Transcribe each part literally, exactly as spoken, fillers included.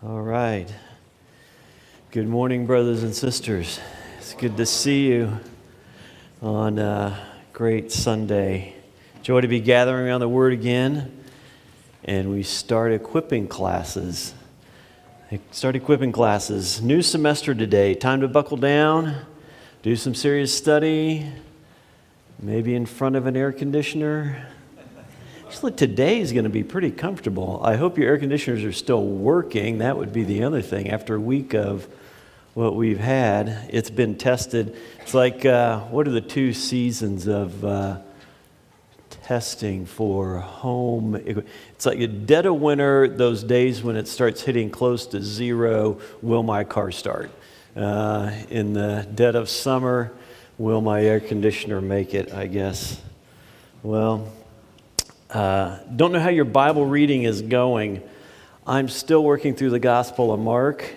All right. Good morning, brothers and sisters. It's good to see you on a great Sunday. Joy to be gathering around the Word again. And we start equipping classes. Start equipping classes. New semester today. Time to buckle down, do some serious study, maybe in front of an air conditioner. Actually, today is going to be pretty comfortable. I hope your air conditioners are still working. That would be the other thing. After a week of what we've had, it's been tested. It's like, uh, what are the two seasons of uh, testing for home? It's like a dead of winter, those days when it starts hitting close to zero, will my car start? Uh, in the dead of summer, will my air conditioner make it, I guess? Well, Uh, don't know how your Bible reading is going. I'm still working through the Gospel of Mark,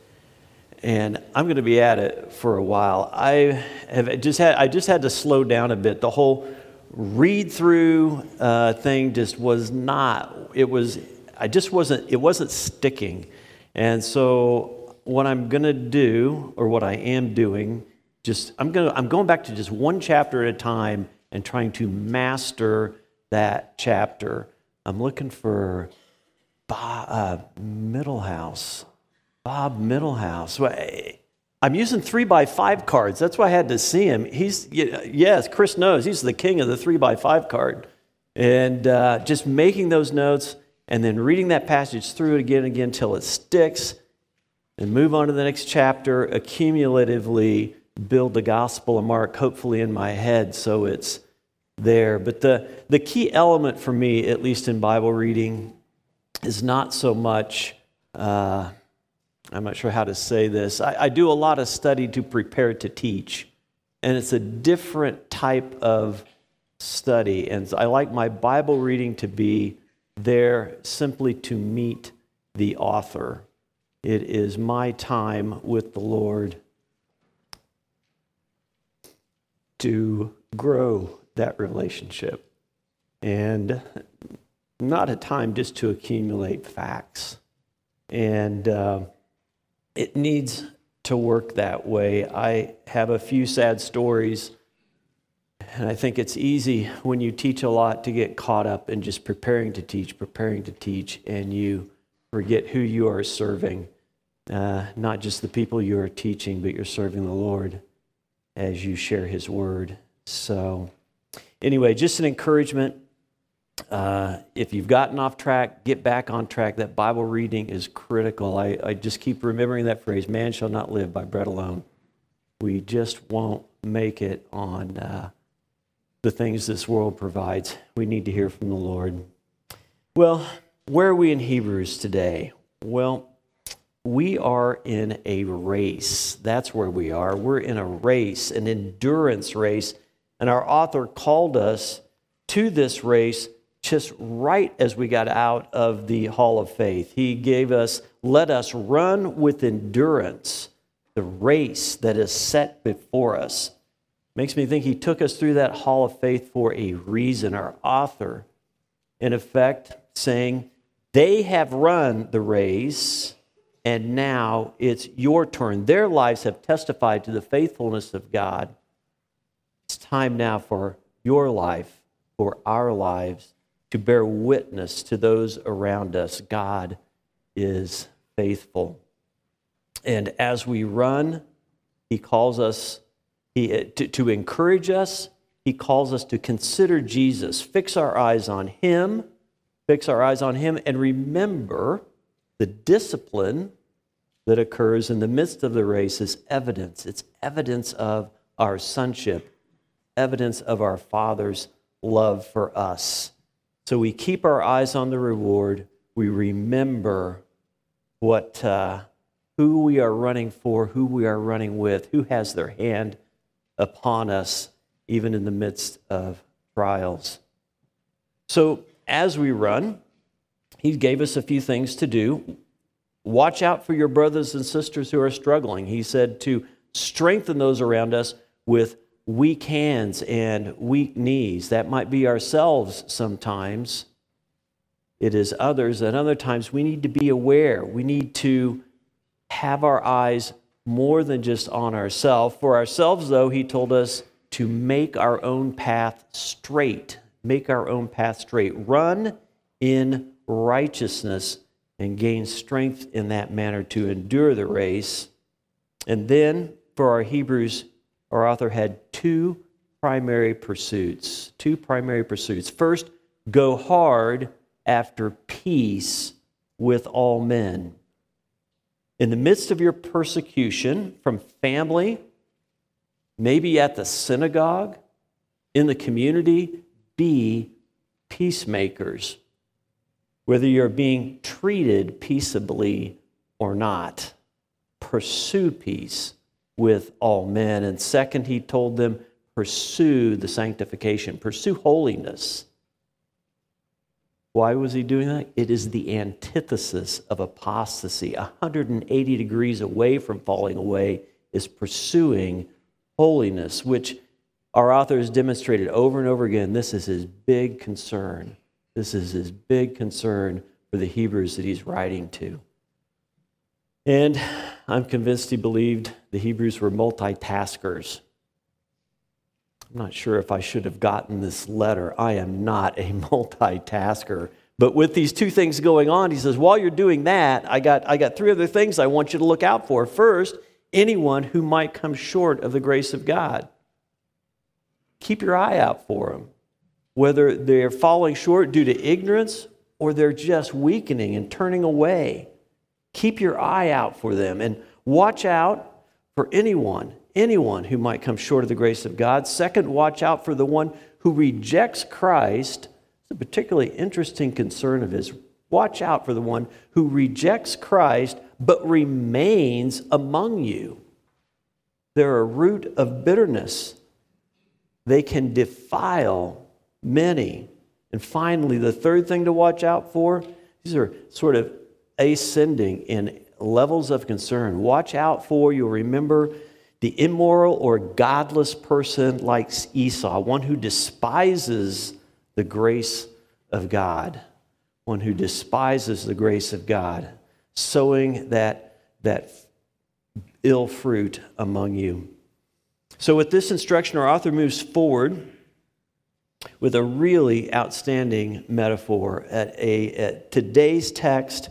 and I'm going to be at it for a while. I have just had I just had to slow down a bit. The whole read through uh, thing just was not. It was. I just wasn't. It wasn't sticking, and so what I'm going to do, or what I am doing, just I'm going. I'm going back to just one chapter at a time and trying to master that chapter. I'm looking for Bob uh, Middlehouse. Bob Middlehouse. I'm using three by five cards. That's why I had to see him. He's, yes, Chris knows. He's the king of the three by five card. And uh, just making those notes and then reading that passage through it again and again until it sticks, and move on to the next chapter, accumulatively build the Gospel of Mark, hopefully in my head, so it's there. But the, the key element for me, at least in Bible reading, is not so much, uh, I'm not sure how to say this. I, I do a lot of study to prepare to teach, and it's a different type of study. And I like my Bible reading to be there simply to meet the author. It is my time with the Lord to grow that relationship, and not a time just to accumulate facts. And uh, it needs to work that way. I have a few sad stories, and I think it's easy when you teach a lot to get caught up in just preparing to teach, preparing to teach, and you forget who you are serving. Uh, not just the people you are teaching, but you're serving the Lord as you share His Word. So anyway, just an encouragement. Uh, if you've gotten off track, get back on track. That Bible reading is critical. I, I just keep remembering that phrase, man shall not live by bread alone. We just won't make it on uh, the things this world provides. We need to hear from the Lord. Well, where are we in Hebrews today? Well, we are in a race. That's where we are. We're in a race, an endurance race. And our author called us to this race just right as we got out of the hall of faith. He gave us, let us run with endurance the race that is set before us. Makes me think he took us through that hall of faith for a reason. Our author, in effect, saying, they have run the race, and now it's your turn. Their lives have testified to the faithfulness of God. It's time now for your life, for our lives, to bear witness to those around us. God is faithful. And as we run, He calls us he, to, to encourage us. He calls us to consider Jesus, fix our eyes on Him, fix our eyes on Him, and remember the discipline that occurs in the midst of the race is evidence. It's evidence of our sonship, evidence of our Father's love for us. So we keep our eyes on the reward. We remember what, uh, who we are running for, who we are running with, who has their hand upon us, even in the midst of trials. So as we run, He gave us a few things to do. Watch out for your brothers and sisters who are struggling. He said to strengthen those around us with weak hands and weak knees. That might be ourselves sometimes. it is others. And other times we need to be aware. We need to have our eyes more than just on ourselves. For ourselves, though, he told us to make our own path straight. Make our own path straight. Run in righteousness and gain strength in that manner to endure the race. And then for our Hebrews, our author had two primary pursuits. Two primary pursuits. First, go hard after peace with all men. In the midst of your persecution from family, maybe at the synagogue, in the community, be peacemakers. Whether you're being treated peaceably or not, pursue peace with all men. And second, he told them, pursue the sanctification, pursue holiness. Why was he doing that? It is the antithesis of apostasy. one hundred eighty degrees away from falling away is pursuing holiness, which our author has demonstrated over and over again. This is his big concern. This is his big concern for the Hebrews that he's writing to. And I'm convinced he believed the Hebrews were multitaskers. I'm not sure if I should have gotten this letter. I am not a multitasker. But with these two things going on, he says, while you're doing that, I got, I got three other things I want you to look out for. First, anyone who might come short of the grace of God. Keep your eye out for them. Whether they're falling short due to ignorance or they're just weakening and turning away. Keep your eye out for them and watch out for anyone, anyone who might come short of the grace of God. Second, watch out for the one who rejects Christ. It's a particularly interesting concern of his. Watch out for the one who rejects Christ but remains among you. They're a root of bitterness. They can defile many. And finally, the third thing to watch out for, these are sort of ascending in levels of concern. Watch out for, you'll remember, the immoral or godless person like Esau, one who despises the grace of God, one who despises the grace of God, sowing that, that ill fruit among you. So with this instruction, our author moves forward with a really outstanding metaphor. At a at today's text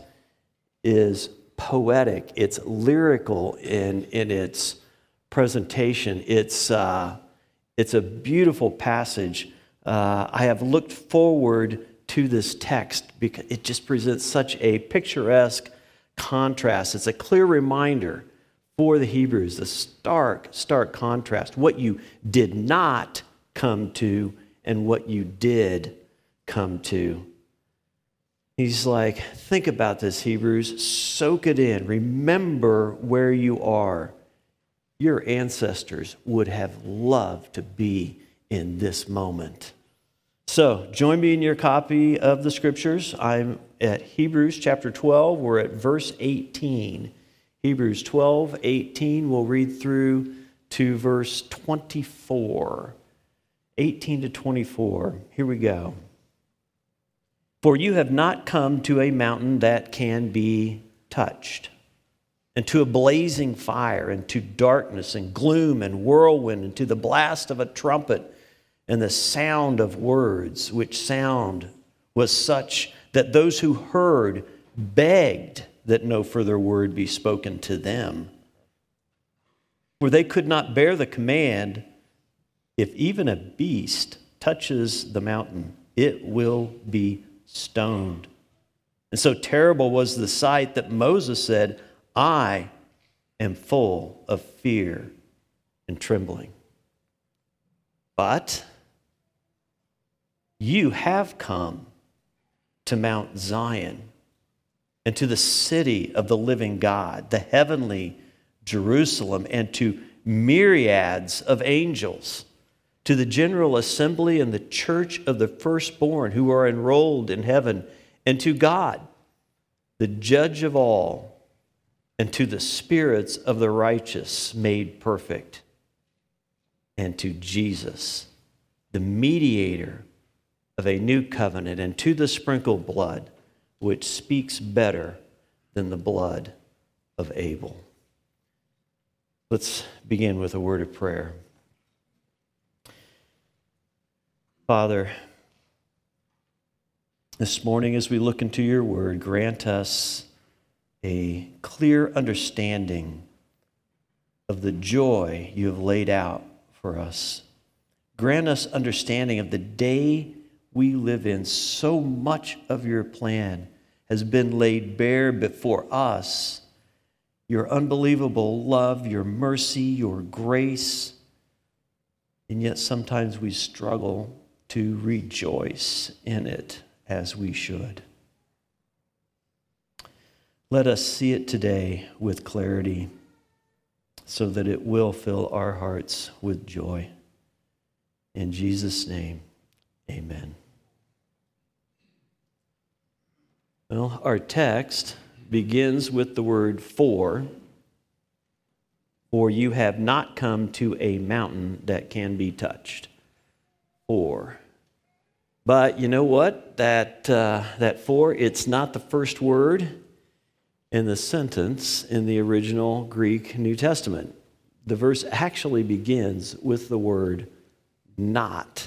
is poetic. It's lyrical in, in its presentation. It's, uh, it's a beautiful passage. Uh, I have looked forward to this text because it just presents such a picturesque contrast. It's a clear reminder for the Hebrews, the stark, stark contrast. What you did not come to and what you did come to. He's like, think about this, Hebrews. Soak it in. Remember where you are. Your ancestors would have loved to be in this moment. So, join me in your copy of the Scriptures. I'm at Hebrews chapter twelve. We're at verse eighteen. Hebrews twelve, eighteen. We'll read through to verse twenty-four. eighteen to twenty-four. Here we go. For you have not come to a mountain that can be touched, and to a blazing fire, and to darkness, and gloom, and whirlwind, and to the blast of a trumpet, and the sound of words, which sound was such that those who heard begged that no further word be spoken to them. For they could not bear the command, if even a beast touches the mountain, it will be stoned. And so terrible was the sight that Moses said, I am full of fear and trembling. But you have come to Mount Zion and to the city of the living God, the heavenly Jerusalem, and to myriads of angels, to the general assembly and the church of the firstborn who are enrolled in heaven, and to God, the judge of all, and to the spirits of the righteous made perfect, and to Jesus, the mediator of a new covenant, and to the sprinkled blood which speaks better than the blood of Abel. Let's begin with a word of prayer. Father, this morning as we look into your word, grant us a clear understanding of the joy you have laid out for us. Grant us understanding of the day we live in. So much of your plan has been laid bare before us. Your unbelievable love, your mercy, your grace. And yet sometimes we struggle to rejoice in it as we should. Let us see it today with clarity so that it will fill our hearts with joy. In Jesus' name, amen. Well, our text begins with the word for. For you have not come to a mountain that can be touched. For. But you know what? That, uh, that for, it's not the first word in the sentence in the original Greek New Testament. The verse actually begins with the word not.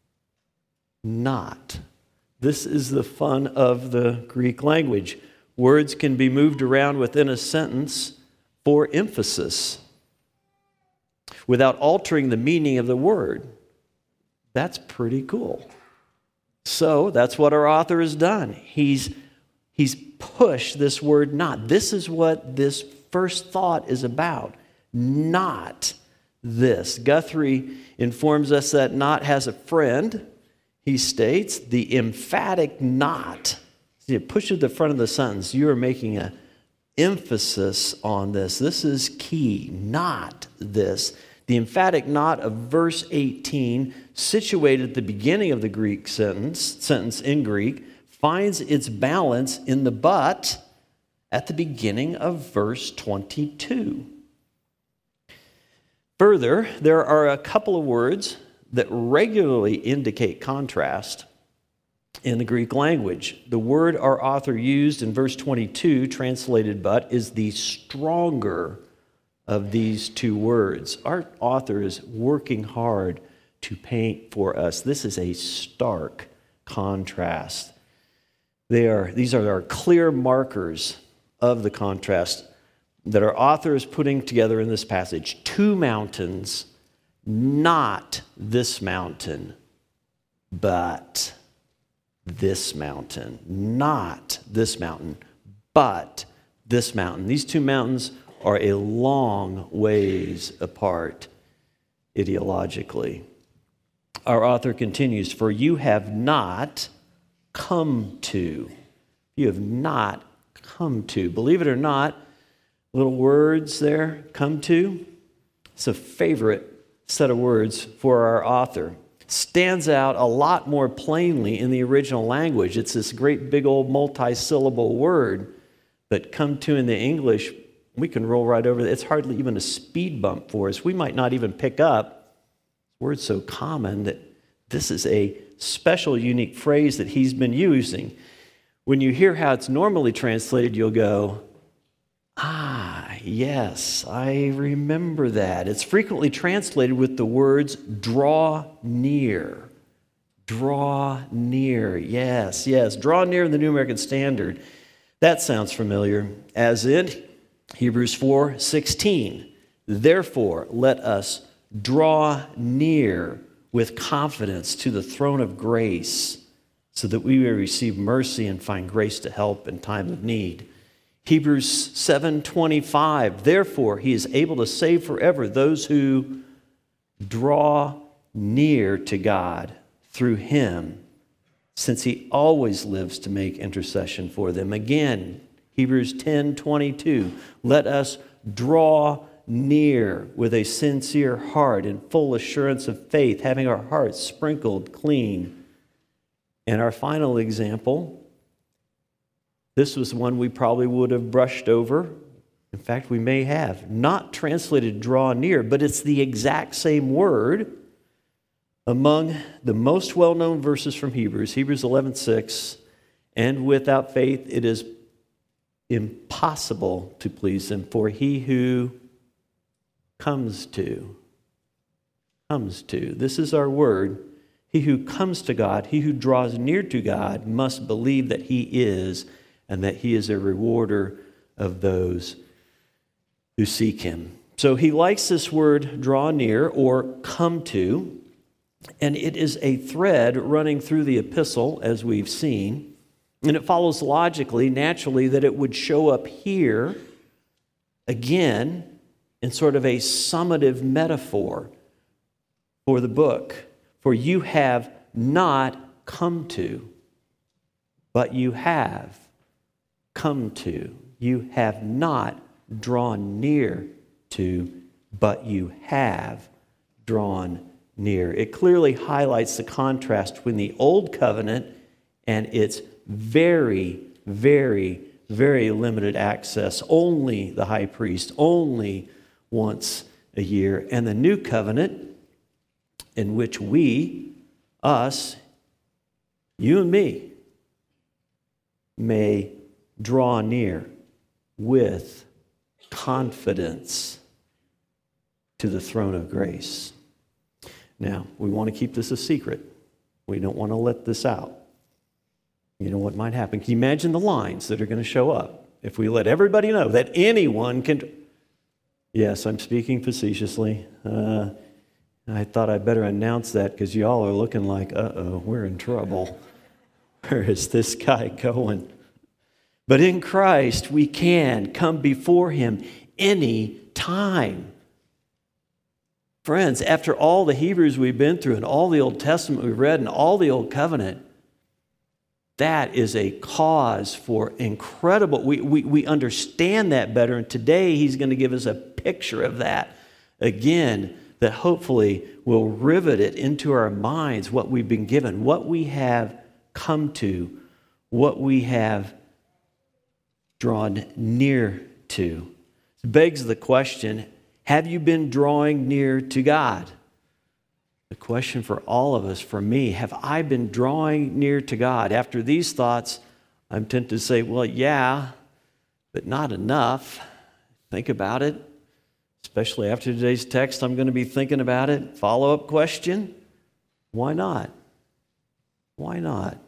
Not. This is the fun of the Greek language. Words can be moved around within a sentence for emphasis without altering the meaning of the word. That's pretty cool. So that's what our author has done. He's, he's pushed this word not. This is what this first thought is about. Not this. Guthrie informs us that not has a friend. He states the emphatic not. See, it pushes the front of the sentence. You are making an emphasis on this. This is key. Not this. The emphatic not of verse eighteen, situated at the beginning of the Greek sentence, sentence in Greek, finds its balance in the but at the beginning of verse twenty-two. Further, there are a couple of words that regularly indicate contrast in the Greek language. The word our author used in verse twenty-two, translated but, is the stronger of these two words. Our author is working hard to paint for us. This is a stark contrast. They are, these are our clear markers of the contrast that our author is putting together in this passage. Two mountains, not this mountain, but this mountain. Not this mountain, but this mountain. These two mountains are a long ways apart ideologically. Our author continues, for you have not come to. You have not come to. Believe it or not, little words there, come to. It's a favorite set of words for our author. Stands out a lot more plainly in the original language. It's this great big old multi-syllable word, but come to in the English, we can roll right over it. It's hardly even a speed bump for us. We might not even pick up. This word's so common that this is a special, unique phrase that he's been using. When you hear how it's normally translated, you'll go, ah, yes, I remember that. It's frequently translated with the words draw near. Draw near. Yes, yes. Draw near in the New American Standard. That sounds familiar. As in Hebrews four sixteen. Therefore, let us draw near with confidence to the throne of grace so that we may receive mercy and find grace to help in time of need. Hebrews seven twenty-five, therefore he is able to save forever those who draw near to God through him, since he always lives to make intercession for them. Again, Hebrews ten twenty-two, let us draw near with a sincere heart and full assurance of faith, having our hearts sprinkled clean. And our final example, this was one we probably would have brushed over. In fact, we may have. Not translated draw near, but it's the exact same word among the most well-known verses from Hebrews, Hebrews eleven six And without faith, it is impossible to please him. For he who comes to, comes to, this is our word, he who comes to God, he who draws near to God, must believe that he is, and that he is a rewarder of those who seek him. So he likes this word, draw near, or come to, and it is a thread running through the epistle, as we've seen. And it follows logically, naturally, that it would show up here again in sort of a summative metaphor for the book. For you have not come to, but you have come to. You have not drawn near to, but you have drawn near. It clearly highlights the contrast between the old covenant and its very, very, very limited access, only the high priest, only once a year, and the new covenant in which we, us, you and me, may draw near with confidence to the throne of grace. Now, we want to keep this a secret. We don't want to let this out. You know what might happen? Can you imagine the lines that are going to show up if we let everybody know that anyone can... Yes, I'm speaking facetiously. Uh, I thought I'd better announce that because y'all are looking like, uh-oh, we're in trouble. Where is this guy going? But in Christ, we can come before him any time. Friends, after all the Hebrews we've been through and all the Old Testament we've read and all the Old Covenant, that is a cause for incredible, we, we, we understand that better, and today he's going to give us a picture of that again that hopefully will rivet it into our minds, what we've been given, what we have come to, what we have drawn near to. It begs the question, have you been drawing near to God? The question for all of us, for me, have I been drawing near to God? After these thoughts, I'm tempted to say, well, yeah, but not enough. Think about it. Especially after today's text, I'm going to be thinking about it. Follow-up question, why not? Why not?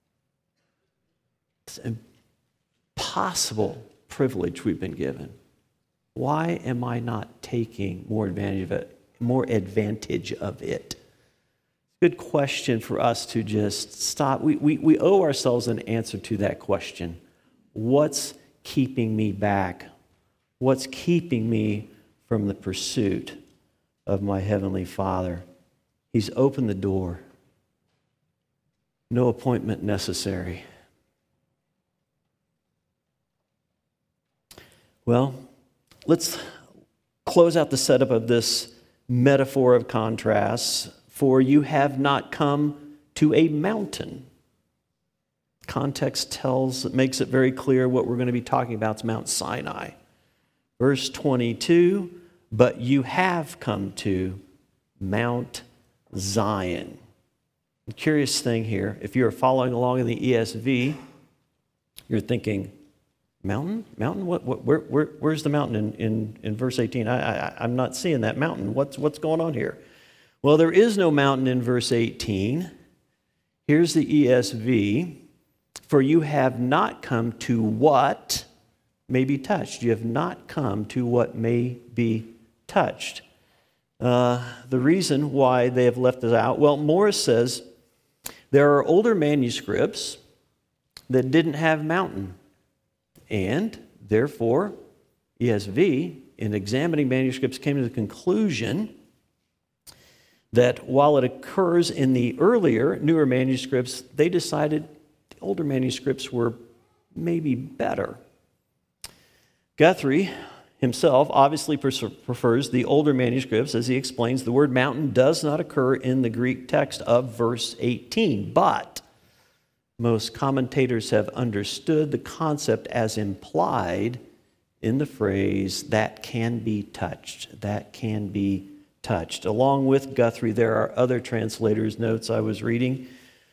It's an impossible privilege we've been given. Why am I not taking more advantage of it? more advantage of it? Good question for us to just stop. We, we, we owe ourselves an answer to that question. What's keeping me back? What's keeping me from the pursuit of my Heavenly Father? He's opened the door. No appointment necessary. Well, let's close out the setup of this metaphor of contrasts. For you have not come to a mountain. Context tells, it makes it very clear what we're going to be talking about is Mount Sinai. Verse twenty-two, but you have come to Mount Zion. The curious thing here, if you're following along in the E S V, you're thinking, mountain? Mountain? What, what, where, where, where's the mountain in, in, in verse eighteen? I, I, I'm not seeing that mountain. What's, what's going on here? Well, there is no mountain in verse eighteen. Here's the E S V. For you have not come to what may be touched. You have not come to what may be touched. Uh, the reason why they have left it out, well, Morris says there are older manuscripts that didn't have mountain. And therefore, E S V, in examining manuscripts, came to the conclusion that while it occurs in the earlier, newer manuscripts, they decided the older manuscripts were maybe better. Guthrie himself obviously prefers the older manuscripts. As he explains, the word mountain does not occur in the Greek text of verse eighteen, but most commentators have understood the concept as implied in the phrase, that can be touched, that can be touched. Along with Guthrie, there are other translators' notes I was reading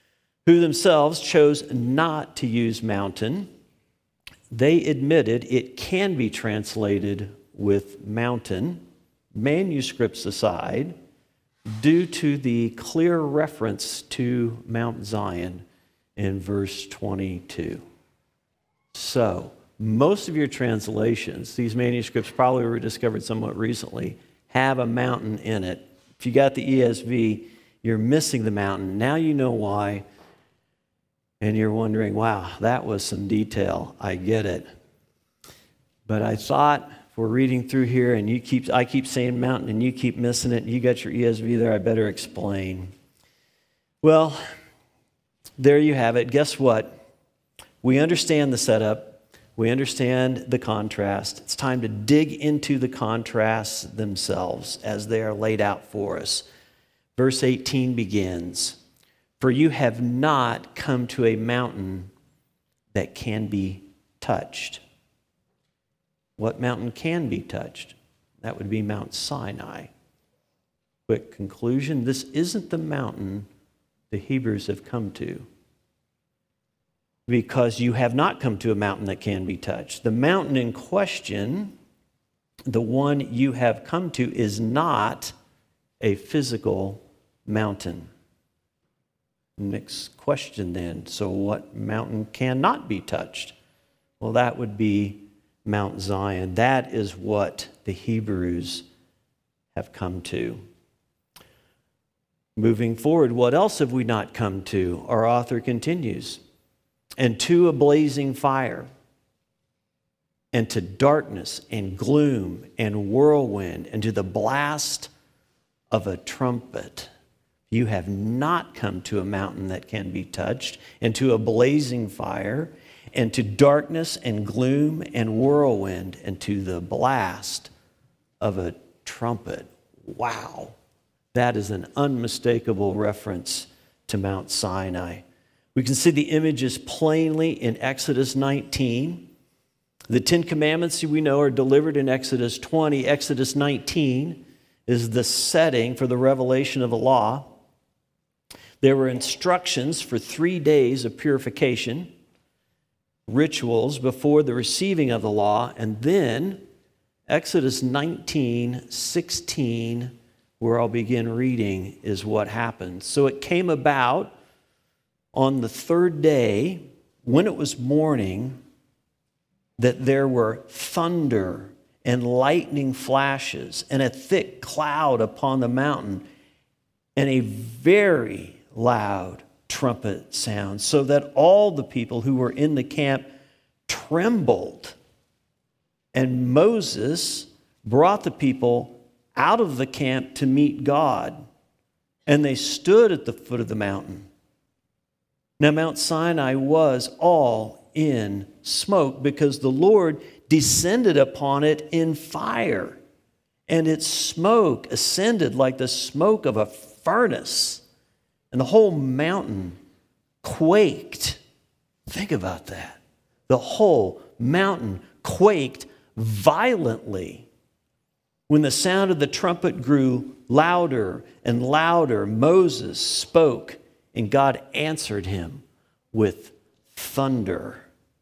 who themselves chose not to use mountain, they admitted it can be translated with mountain, manuscripts aside, due to the clear reference to Mount Zion in verse twenty-two. So, most of your translations, these manuscripts probably were discovered somewhat recently, have a mountain in it. If you got the E S V, you're missing the mountain. Now you know why, and you're wondering, wow, that was some detail. I get it. But I thought, if we're reading through here and you keep, I keep saying mountain and you keep missing it, and you got your E S V there, I better explain. Well, there you have it. Guess what? We understand the setup. We understand the contrast. It's time to dig into the contrasts themselves as they are laid out for us. Verse eighteen begins, "For you have not come to a mountain that can be touched." What mountain can be touched? That would be Mount Sinai. Quick conclusion, this isn't the mountain the Hebrews have come to, because you have not come to a mountain that can be touched. The mountain in question, the one you have come to, is not a physical mountain. Next question then, so what mountain cannot be touched? Well, that would be Mount Zion. That is what the Hebrews have come to. Moving forward, what else have we not come to? Our author continues, "And to a blazing fire, and to darkness and gloom and whirlwind, and to the blast of a trumpet. You have not come to a mountain that can be touched, and to a blazing fire, and to darkness and gloom and whirlwind, and to the blast of a trumpet." Wow, that is an unmistakable reference to Mount Sinai. We can see the images plainly in Exodus nineteen. The Ten Commandments, we know, are delivered in Exodus twenty. Exodus nineteen is the setting for the revelation of the law. There were instructions for three days of purification, rituals before the receiving of the law, and then Exodus nineteen sixteen, where I'll begin reading, is what happened. "So it came about on the third day, when it was morning, that there were thunder and lightning flashes and a thick cloud upon the mountain, and a very loud trumpet sound, so that all the people who were in the camp trembled. And Moses brought the people out of the camp to meet God, and they stood at the foot of the mountain. Now Mount Sinai was all in smoke, because the Lord descended upon it in fire, and its smoke ascended like the smoke of a furnace, and the whole mountain quaked." Think about that. The whole mountain quaked violently. When the sound of the trumpet grew louder and louder, Moses spoke, and God answered him with thunder.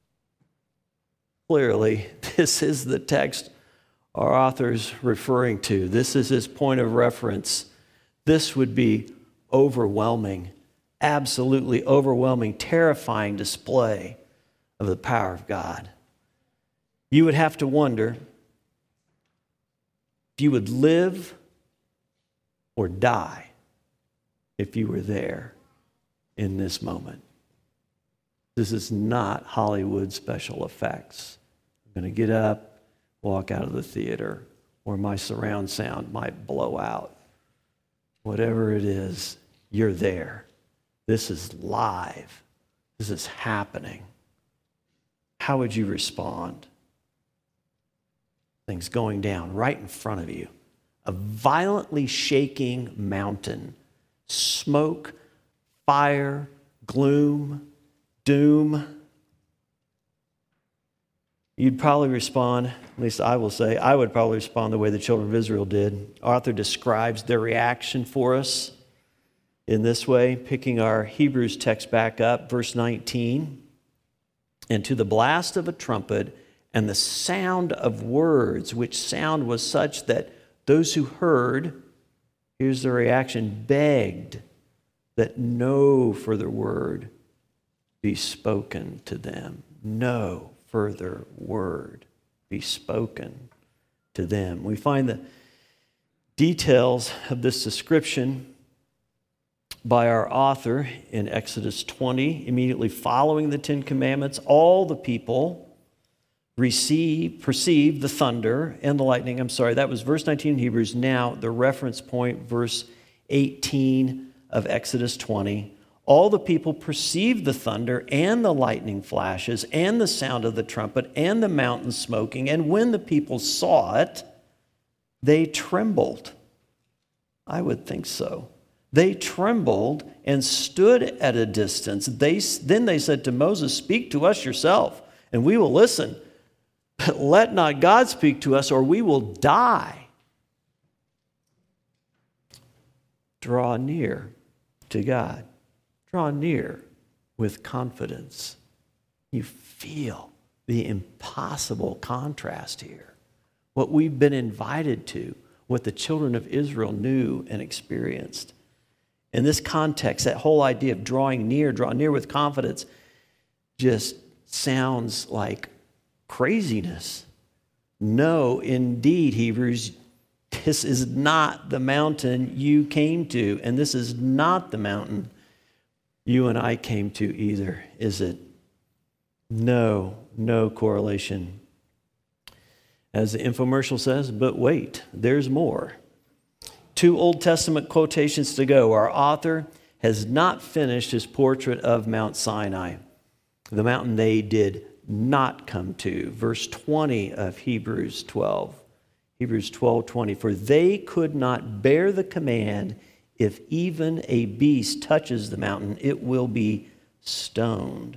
Clearly, this is the text our author's referring to. This is his point of reference. This would be overwhelming, absolutely overwhelming, terrifying display of the power of God. You would have to wonder if you would live or die if you were there in this moment. This is not Hollywood special effects. I'm going to get up, walk out of the theater, or my surround sound might blow out. Whatever it is, you're there. This is live. This is happening. How would you respond? Things going down right in front of you. A violently shaking mountain. Smoke, fire, gloom, doom. You'd probably respond, at least I will say, I would probably respond the way the children of Israel did. Arthur describes their reaction for us. in this way, picking our Hebrews text back up, verse nineteen, and to the blast of a trumpet and the sound of words, which sound was such that those who heard, here's the reaction, begged that no further word be spoken to them. No further word be spoken to them. We find the details of this description by our author in Exodus twenty, immediately following the Ten Commandments. All the people receive, perceive the thunder and the lightning. I'm sorry, that was verse nineteen in Hebrews. Now, the reference point, verse eighteen of Exodus twenty. All the people perceived the thunder and the lightning flashes and the sound of the trumpet and the mountain smoking. And when the people saw it, they trembled. I would think so. They trembled and stood at a distance. They, then they said to Moses, "Speak to us yourself, and we will listen. But let not God speak to us, or we will die." Draw near to God. Draw near with confidence. You feel the impossible contrast here. What we've been invited to, what the children of Israel knew and experienced. In this context, that whole idea of drawing near, draw near with confidence, just sounds like craziness. No, indeed, Hebrews, this is not the mountain you came to, and this is not the mountain you and I came to either, is it? No, no correlation. As the infomercial says, but wait, there's more. Two Old Testament quotations to go. Our author has not finished his portrait of Mount Sinai, the mountain they did not come to. Verse twenty of Hebrews twelve. Hebrews twelve twenty. For they could not bear the command, if even a beast touches the mountain, it will be stoned.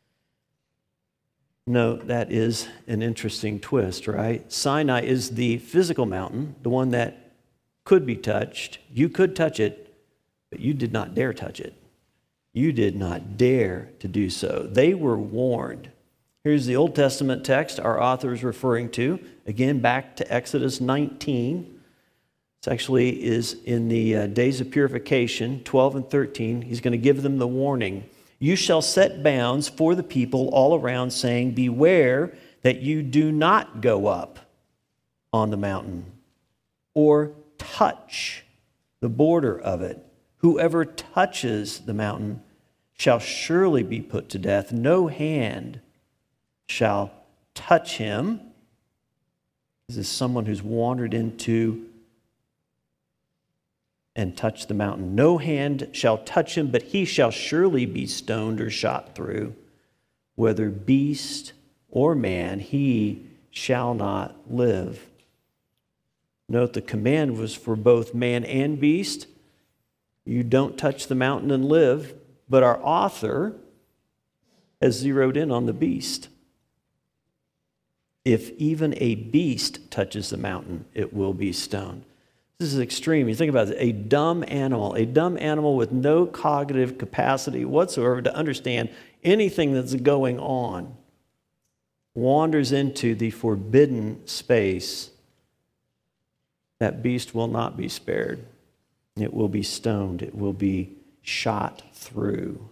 No, that is an interesting twist, right? Sinai is the physical mountain, the one that could be touched. You could touch it, but you did not dare touch it. You did not dare to do so. They were warned. Here's the Old Testament text our author is referring to. Again, back to Exodus nineteen. This actually is in the uh, days of purification, twelve and thirteen. He's going to give them the warning. You shall set bounds for the people all around, saying, beware that you do not go up on the mountain or touch the border of it. Whoever touches the mountain shall surely be put to death. No hand shall touch him. This is someone who's wandered into and touched the mountain. No hand shall touch him, but he shall surely be stoned or shot through. Whether beast or man, he shall not live. Note the command was for both man and beast. You don't touch the mountain and live. But our author has zeroed in on the beast. If even a beast touches the mountain, it will be stoned. This is extreme. You think about it. A dumb animal, a dumb animal with no cognitive capacity whatsoever to understand anything that's going on, wanders into the forbidden space. That beast will not be spared. It will be stoned. It will be shot through.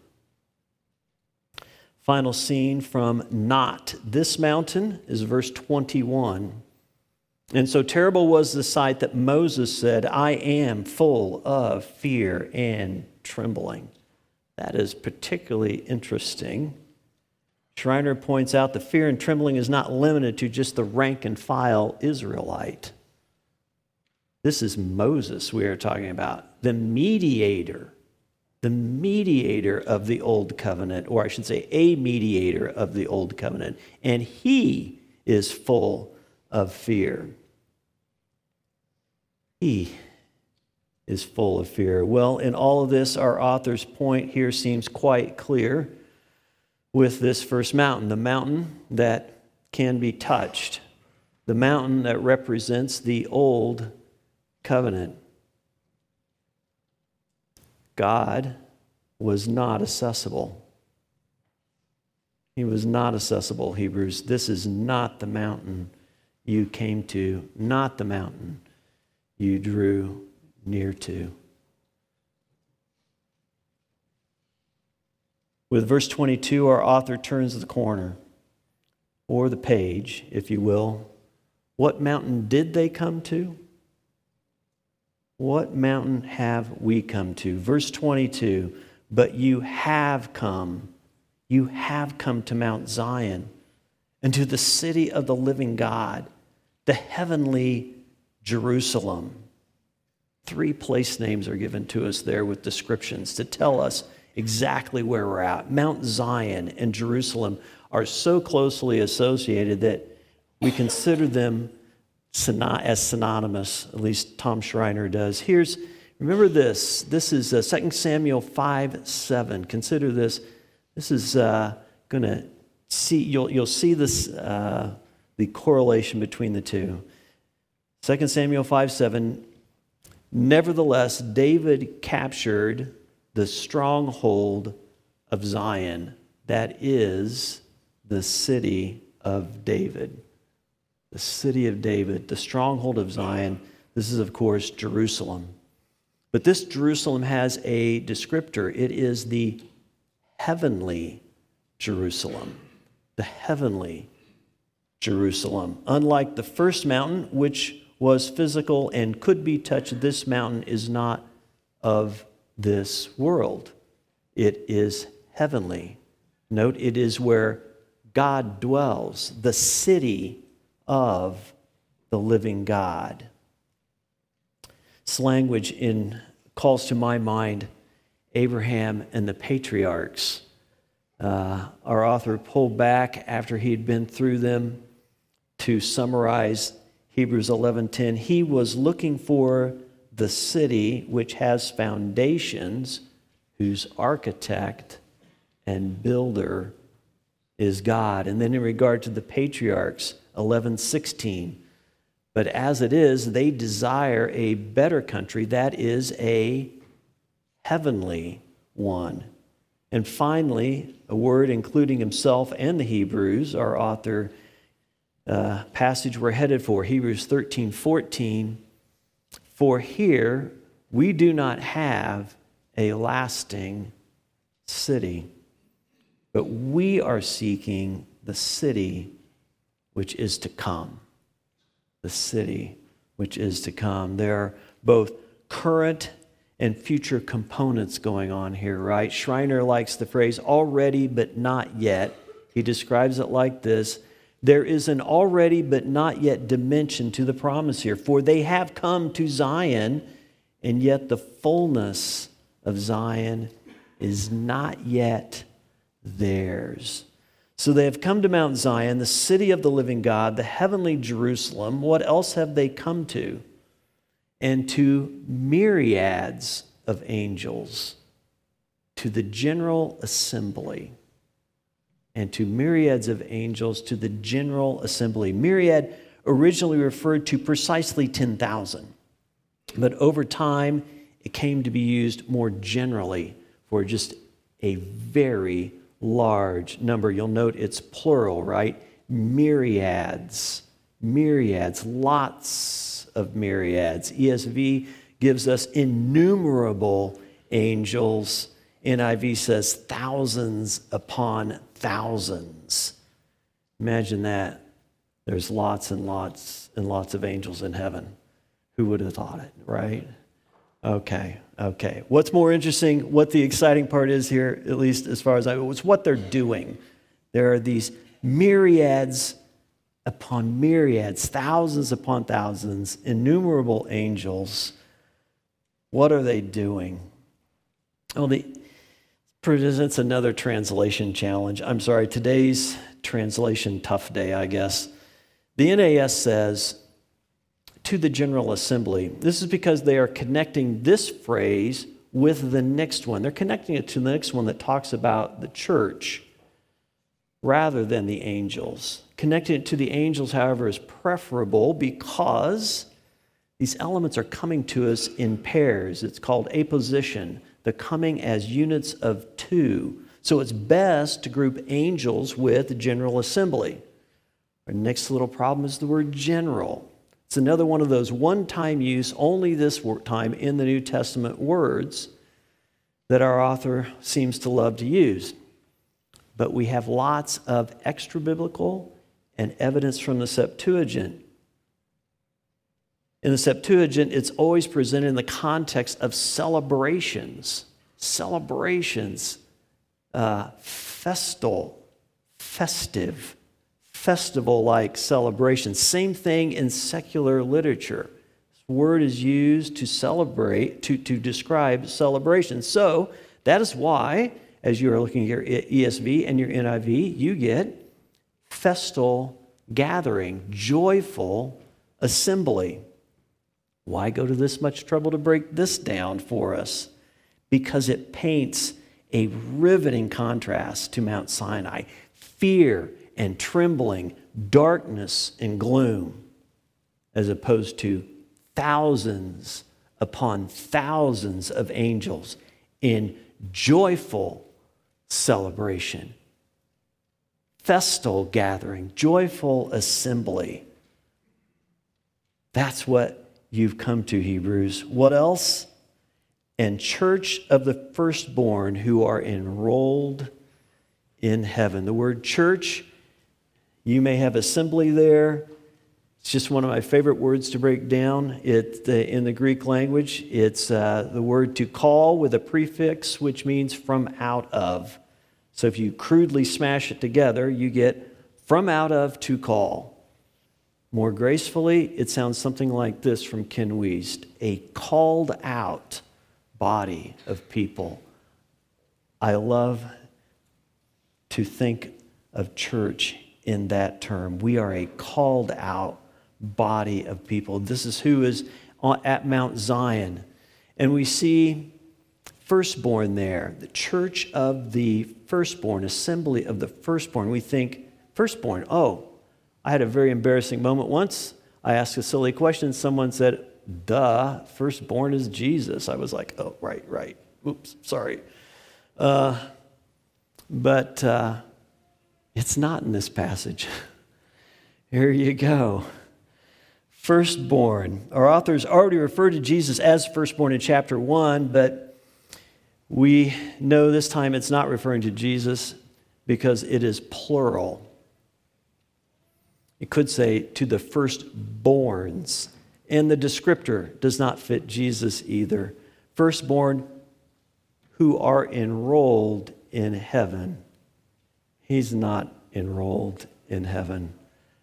Final scene from Not This Mountain is verse twenty-one. And so terrible was the sight that Moses said, I am full of fear and trembling. That is particularly interesting. Schreiner points out the fear and trembling is not limited to just the rank and file Israelite. This is Moses we are talking about, the mediator, the mediator of the old covenant, or I should say a mediator of the old covenant. And he is full of fear. He is full of fear. Well, in all of this, our author's point here seems quite clear with this first mountain, the mountain that can be touched, the mountain that represents the old covenant. God was not accessible. He was not accessible, Hebrews. This is not the mountain you came to, not the mountain you drew near to. With verse twenty-two, our author turns the corner, or the page, if you will. What mountain did they come to? What mountain have we come to? Verse twenty-two, but you have come, you have come to Mount Zion, and to the city of the living God, the heavenly Jerusalem. Three place names are given to us there with descriptions to tell us exactly where we're at. Mount Zion and Jerusalem are so closely associated that we consider them as synonymous, at least Tom Schreiner does. Here's, remember this, this is uh, Second Samuel five seven. Consider this. This is uh, going to see, you'll, you'll see this, uh, the correlation between the two. Second Samuel five seven, nevertheless, David captured the stronghold of Zion, that is the city of David. The city of David, the stronghold of Zion. This is, of course, Jerusalem. But this Jerusalem has a descriptor. It is the heavenly Jerusalem. The heavenly Jerusalem. Unlike the first mountain, which was physical and could be touched, this mountain is not of this world. It is heavenly. Note, it is where God dwells, the city of the living God. This language in calls to my mind Abraham and the patriarchs. Uh, our author pulled back after he'd been through them to summarize Hebrews eleven ten. He was looking for the city which has foundations, whose architect and builder is God. And then in regard to the patriarchs, eleven sixteen. But as it is, they desire a better country, that is a heavenly one. And finally, a word including himself and the Hebrews, our author, uh, passage we're headed for, Hebrews thirteen fourteen. For here we do not have a lasting city, but we are seeking the city which is to come. The city which is to come. There are both current and future components going on here, right? Schreiner likes the phrase already but not yet. He describes it like this: there is an already but not yet dimension to the promise here. For they have come to Zion, and yet the fullness of Zion is not yet theirs. So they have come to Mount Zion, the city of the living God, the heavenly Jerusalem. What else have they come to? And to myriads of angels, to the general assembly. And to myriads of angels, to the general assembly. Myriad originally referred to precisely ten thousand. But over time, it came to be used more generally for just a very large number. You'll note it's plural, right? Myriads, myriads, lots of myriads. E S V gives us innumerable angels. N I V says thousands upon thousands. Imagine that. There's lots and lots and lots of angels in heaven. Who would have thought it, right? Okay, okay. What's more interesting, what the exciting part is here, at least as far as I know, is what they're doing. There are these myriads upon myriads, thousands upon thousands, innumerable angels. What are they doing? Oh, the presents another translation challenge. I'm sorry, today's translation tough day, I guess. The N A S says, to the General Assembly. This is because they are connecting this phrase with the next one. They're connecting it to the next one that talks about the church rather than the angels. Connecting it to the angels, however, is preferable because these elements are coming to us in pairs. It's called apposition. the coming as units of two. So it's best to group angels with the general assembly. Our next little problem is the word general. It's another one of those one-time use, only this time in the New Testament words that our author seems to love to use. But we have lots of extra-biblical and evidence from the Septuagint. In the Septuagint, it's always presented in the context of celebrations. Celebrations. Uh, festal, festive, festival-like celebrations. Same thing in secular literature. This word is used to celebrate, to, to describe celebrations. So that is why, as you are looking at your E S V and your N I V, you get festal gathering, joyful assembly. Why go to this much trouble to break this down for us? Because it paints a riveting contrast to Mount Sinai. Fear and trembling, darkness and gloom, as opposed to thousands upon thousands of angels in joyful celebration, festal gathering, joyful assembly. That's what you've come to, Hebrews. What else? And church of the firstborn who are enrolled in heaven. The word church, you may have assembly there. It's just one of my favorite words to break down. It, the, in the Greek language, it's uh, the word to call with a prefix, which means from out of. So if you crudely smash it together, you get from out of to call. More gracefully, it sounds something like this from Ken Wiest: a called out body of people. I love to think of church in that term. We are a called out body of people. This is who is at Mount Zion. And we see firstborn there, the church of the firstborn, assembly of the firstborn. We think, firstborn, oh, I had a very embarrassing moment once. I asked a silly question. Someone said, duh, firstborn is Jesus. I was like, oh, right, right. Oops, sorry. Uh, but uh, it's not in this passage. Here you go. Firstborn. Our authors already referred to Jesus as firstborn in chapter one, but we know this time it's not referring to Jesus because it is plural. It could say to the firstborns. And the descriptor does not fit Jesus either. Firstborn who are enrolled in heaven. He's not enrolled in heaven.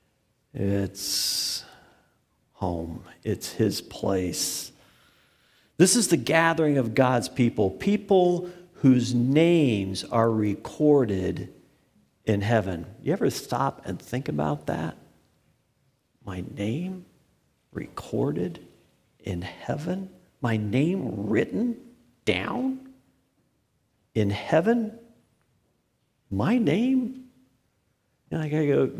It's home. It's his place. This is the gathering of God's people. People whose names are recorded in heaven. You ever stop and think about that? My name recorded in heaven? My name written down in heaven? My name? And I gotta go.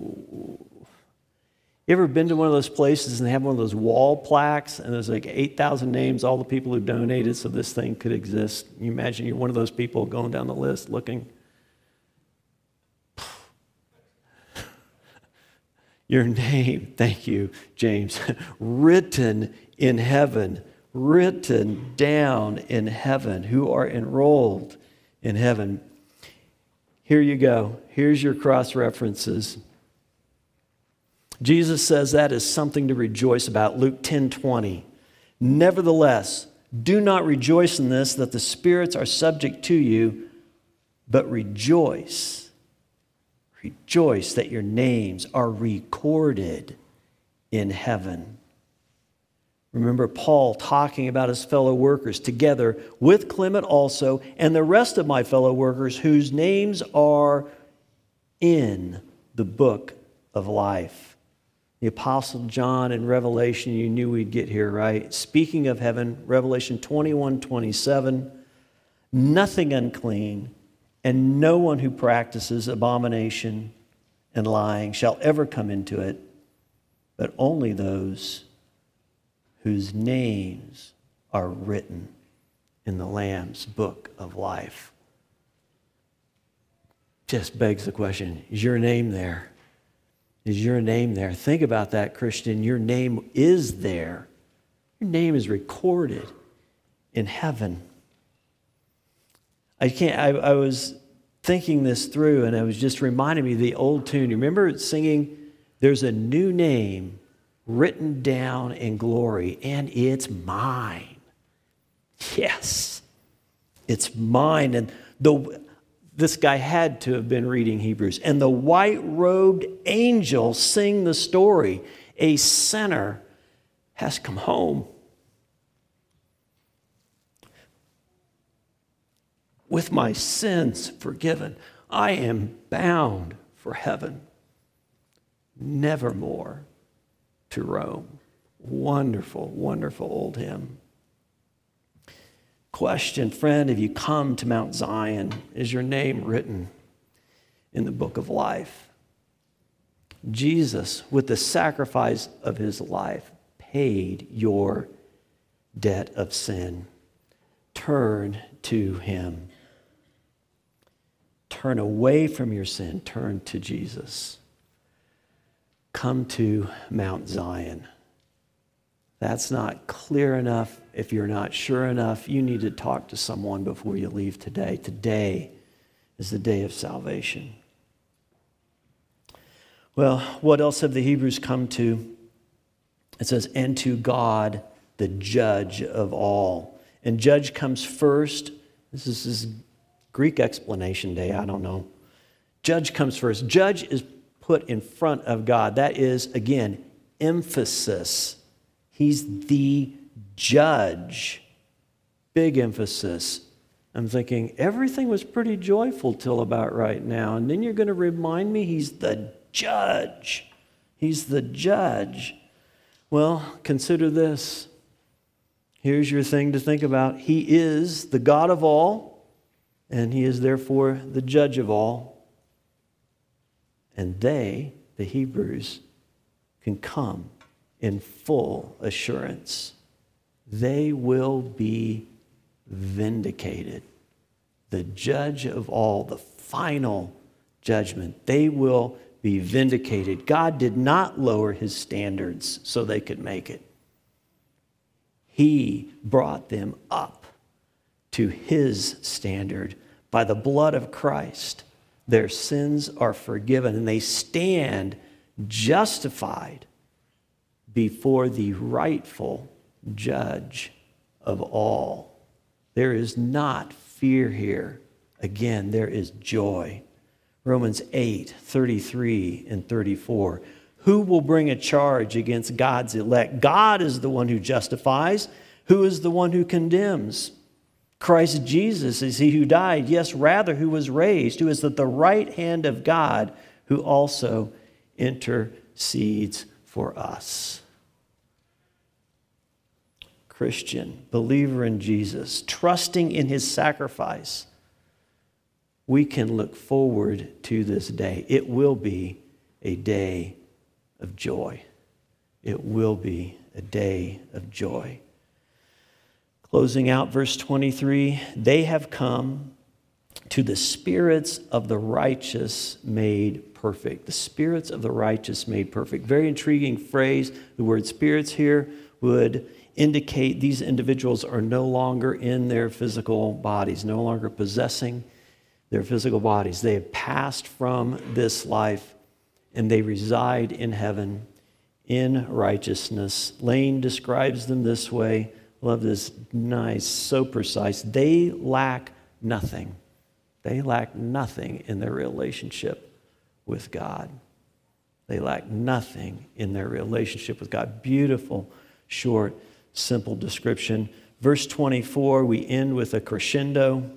You ever been to one of those places and they have one of those wall plaques and there's like eight thousand names, all the people who donated so this thing could exist? You imagine you're one of those people going down the list looking. Your name, thank you, James, written in heaven, written down in heaven, who are enrolled in heaven. Here you go. Here's your cross references. Jesus says that is something to rejoice about. Luke ten twenty. Nevertheless, do not rejoice in this, that the spirits are subject to you, but rejoice. Rejoice that your names are recorded in heaven. Remember Paul talking about his fellow workers, together with Clement also, and the rest of my fellow workers whose names are in the book of life. The Apostle John in Revelation, you knew we'd get here, right? Speaking of heaven, Revelation twenty-one twenty-seven, nothing unclean, and no one who practices abomination and lying shall ever come into it, but only those whose names are written in the Lamb's book of life. Just begs the question, is your name there? Is your name there? Think about that, Christian. Your name is there. Your name is recorded in heaven. I can't, I, I was thinking this through, and it was just reminding me of the old tune. You remember singing, "There's a new name written down in glory, and it's mine." Yes, it's mine. And the this guy had to have been reading Hebrews. And the white-robed angels sing the story. A sinner has come home. With my sins forgiven, I am bound for heaven, nevermore to roam. Wonderful, wonderful old hymn. Question, friend, have you come to Mount Zion? Is your name written in the book of life? Jesus, with the sacrifice of his life, paid your debt of sin. Turn to him. Turn away from your sin. Turn to Jesus. Come to Mount Zion. That's not clear enough. If you're not sure enough, you need to talk to someone before you leave today. Today is the day of salvation. Well, what else have the Hebrews come to? It says, and to God, the judge of all. And judge comes first. This is this Greek explanation day, I don't know. Judge comes first. Judge is put in front of God. That is, again, emphasis. He's the judge. Big emphasis. I'm thinking, everything was pretty joyful till about right now. And then you're going to remind me he's the judge. He's the judge. Well, consider this. Here's your thing to think about. He is the God of all, and he is therefore the judge of all. And they, the Hebrews, can come in full assurance. They will be vindicated. The judge of all, the final judgment, they will be vindicated. God did not lower his standards so they could make it. He brought them up to his standard. By the blood of Christ, their sins are forgiven, and they stand justified before the rightful judge of all. There is not fear here. Again, there is joy. Romans eight, thirty-three and thirty-four. Who will bring a charge against God's elect? God is the one who justifies. Who is the one who condemns? Christ Jesus is he who died, yes, rather who was raised, who is at the right hand of God, who also intercedes for us. Christian, believer in Jesus, trusting in his sacrifice, we can look forward to this day. It will be a day of joy. It will be a day of joy. Closing out verse twenty-three, they have come to the spirits of the righteous made perfect. The spirits of the righteous made perfect. Very intriguing phrase. The word spirits here would indicate these individuals are no longer in their physical bodies, no longer possessing their physical bodies. They have passed from this life and they reside in heaven in righteousness. Lane describes them this way. Love this, nice, so precise. They lack nothing. They lack nothing in their relationship with God. They lack nothing in their relationship with God. Beautiful, short, simple description. Verse twenty-four, we end with a crescendo.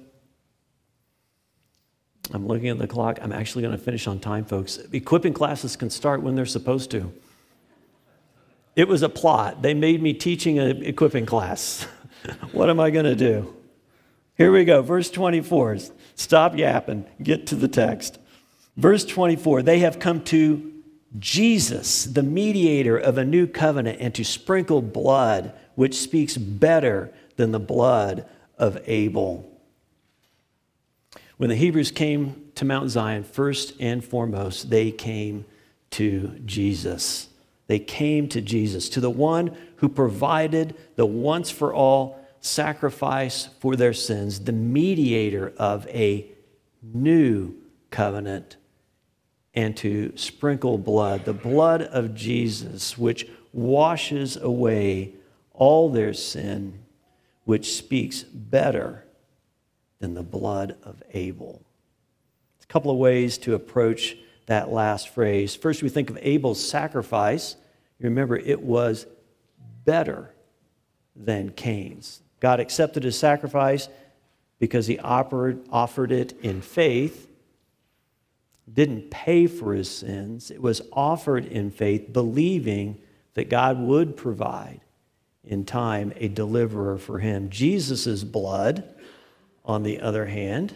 I'm looking at the clock. I'm actually going to finish on time, folks. Equipping classes can start when they're supposed to. It was a plot. They made me teaching an equipping class. What am I going to do? Here we go. Verse twenty-four. Stop yapping. Get to the text. Verse twenty-four. They have come to Jesus, the mediator of a new covenant, and to sprinkle blood, which speaks better than the blood of Abel. When the Hebrews came to Mount Zion, first and foremost, they came to Jesus. They came to Jesus, to the one who provided the once-for-all sacrifice for their sins, the mediator of a new covenant, and to sprinkle blood, the blood of Jesus, which washes away all their sin, which speaks better than the blood of Abel. A couple of ways to approach that last phrase. First, we think of Abel's sacrifice. You remember, it was better than Cain's. God accepted his sacrifice because he offered, offered it in faith, didn't pay for his sins. It was offered in faith, believing that God would provide in time a deliverer for him. Jesus' blood, on the other hand,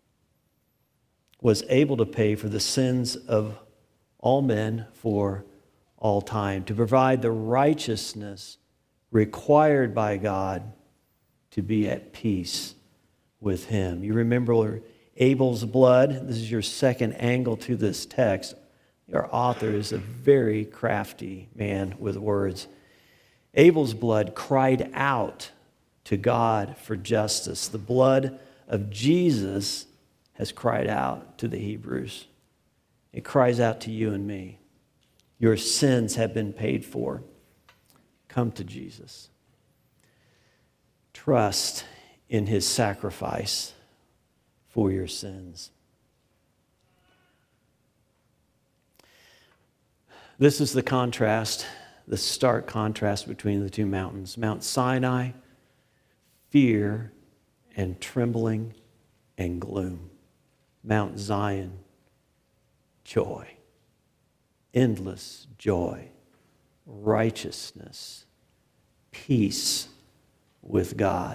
was able to pay for the sins of all men for all time, to provide the righteousness required by God to be at peace with him. You remember Abel's blood? This is your second angle to this text. Our author is a very crafty man with words. Abel's blood cried out to God for justice. The blood of Jesus has cried out to the Hebrews. It cries out to you and me. Your sins have been paid for. Come to Jesus. Trust in his sacrifice for your sins. This is the contrast, the stark contrast between the two mountains. Mount Sinai, fear and trembling and gloom. Mount Zion, joy, endless joy, righteousness, peace with God.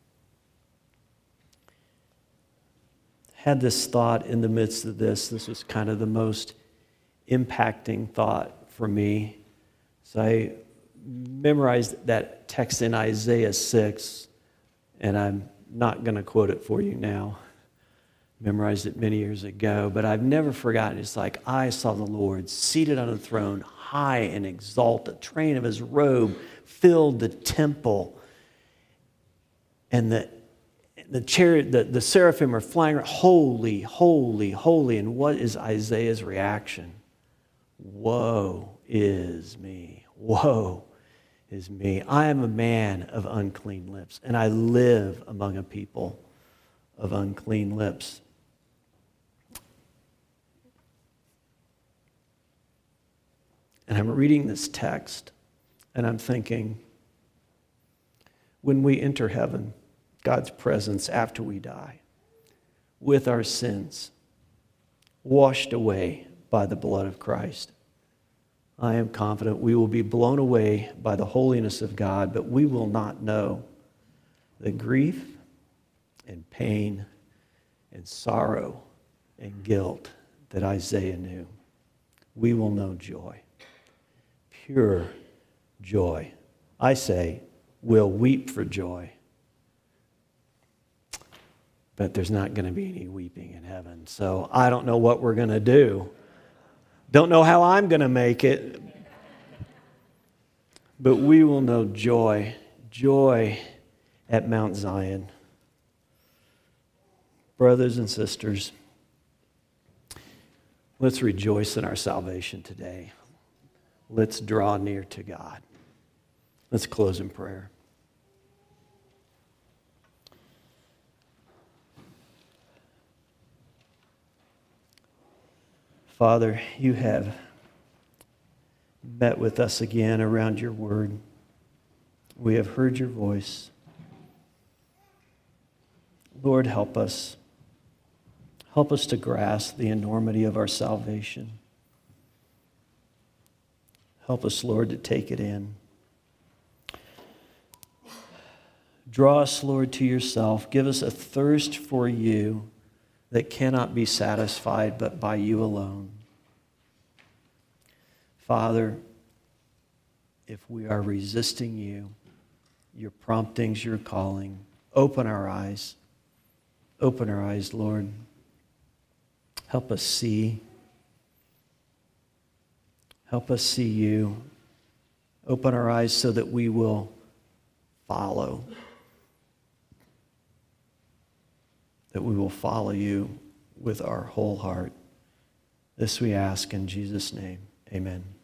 Had this thought in the midst of this. This was kind of the most impacting thought for me. So I memorized that text in Isaiah six, and I'm not going to quote it for you now. Memorized it many years ago, but I've never forgotten. It's like, I saw the Lord seated on a throne, high and exalted. The train of his robe filled the temple. And the the chariot, the, the seraphim are flying around, holy, holy, holy. And what is Isaiah's reaction? Woe is me. Woe is me. I am a man of unclean lips, and I live among a people of unclean lips. And I'm reading this text, and I'm thinking, when we enter heaven, God's presence after we die, with our sins washed away by the blood of Christ, I am confident we will be blown away by the holiness of God, but we will not know the grief and pain and sorrow and guilt that Isaiah knew. We will know joy, pure joy. I say, we'll weep for joy. But there's not going to be any weeping in heaven. So I don't know what we're going to do. Don't know how I'm going to make it. But we will know joy, joy at Mount Zion. Brothers and sisters, let's rejoice in our salvation today. Let's draw near to God. Let's close in prayer. Father, you have met with us again around your word. We have heard your voice. Lord, help us. Help us to grasp the enormity of our salvation. Help us, Lord, to take it in. Draw us, Lord, to yourself. Give us a thirst for you that cannot be satisfied but by you alone. Father, if we are resisting you, your promptings, your calling, Open our eyes. Open our eyes, Lord. Help us see. Help us see you. Open our eyes so that we will follow. That we will follow you with our whole heart. This we ask in Jesus' name. Amen.